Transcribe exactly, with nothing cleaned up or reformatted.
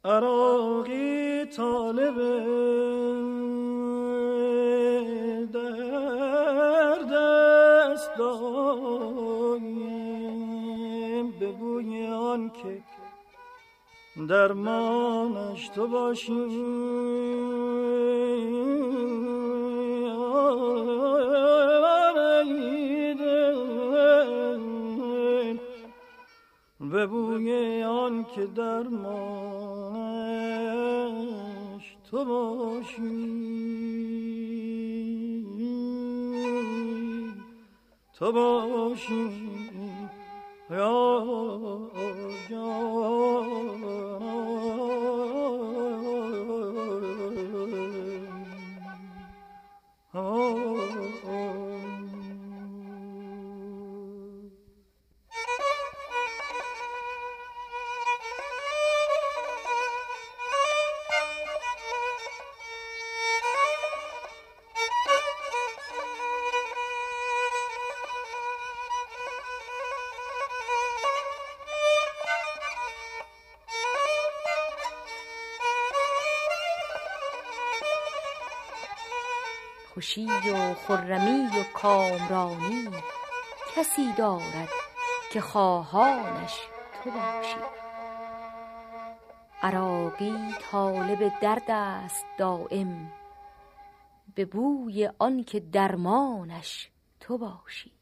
عراقی طالب درد است دایم، به بوی آن که درمانش تو باشی. به بوی آن که درمانش تو باشی، تو باشی یا جان. خوشی و خرمی و کامرانی کسی دارد که خواهانش تو باشی. عراقی طالب درد است دایم، به بوی آن که درمانش تو باشی.